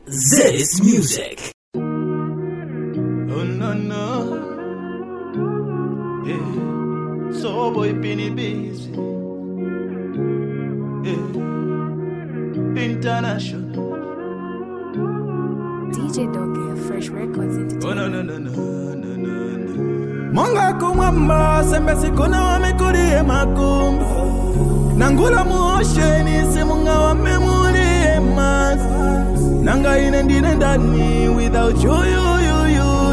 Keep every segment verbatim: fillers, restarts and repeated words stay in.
This music. Oh no no, yeah. So boy Penny busy, yeah. International. D J Doggy, Fresh Records Entertainment. Oh no no no no no no no. Monga kumamba sembe sikuna wamekurie makumba Nangula muosheni simunga wamemurie mas Nanga ine ndine ndani without you you you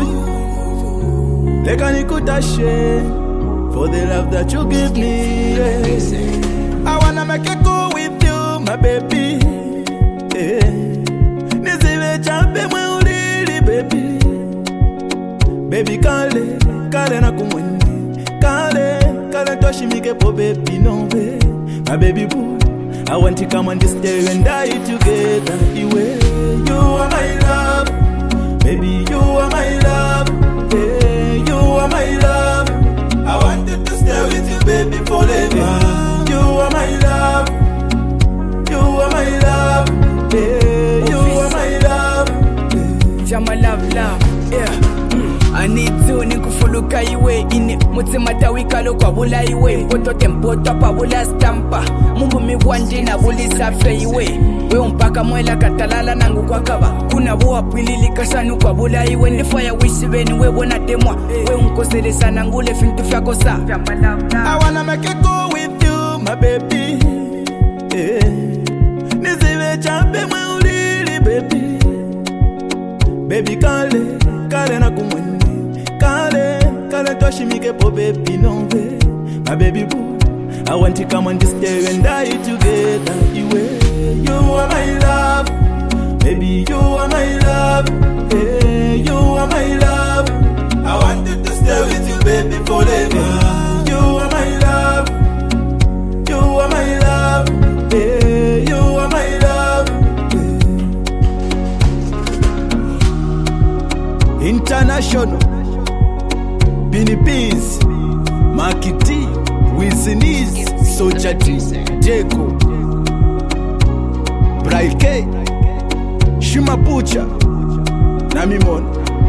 you Leka nikutashe for the love that you give me, yeah. I wanna make it go with you my baby, yeah. Nizive champe mwe ulili baby. Baby kale, kale na kumwende Kale, kale toshimike po baby no way. My baby boo, I want to come and stay and die together. You are my love, baby you are my love, yeah, you are my love. I wanted to stay with you baby forever. You are my love, you are my love, yeah, you are my love, yeah. You're my love, love, yeah. I need to nikufuluka iwe ini mutima tawikalo kwa bula iwe poto tempoto pa bula stampa mungu miwandi na buli safe iwe we umpaka mwela katalala nangu kwa kaba kuna bua pilili kasanu kwa bula iwe nifaya wishi beni we wona temwa we unkosele sana ngule fintu fyako sa. I wanna make it go with you my baby, yeah. Nizive champe mwe ulili baby. Baby kale, kale na kumwende Kale, kale toshimike po baby no way. My baby boo, I want to come and stay and die together. You are my love, baby you are my love, yeah, you are my love. I wanted to stay with you baby forever. You are my love, you are my love, yeah, you are my love, yeah. International Bini Beans, Makiti, Wilsoniz, Sojati, Jeko, Braike, Shumapucha, Namimon.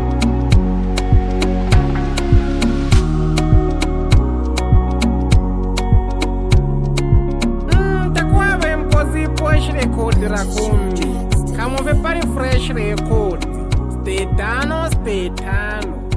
Mm, takuwa vempozi Fresh Record rakumbi. Kamo ve pari Fresh Record. Stay tano, stay tano.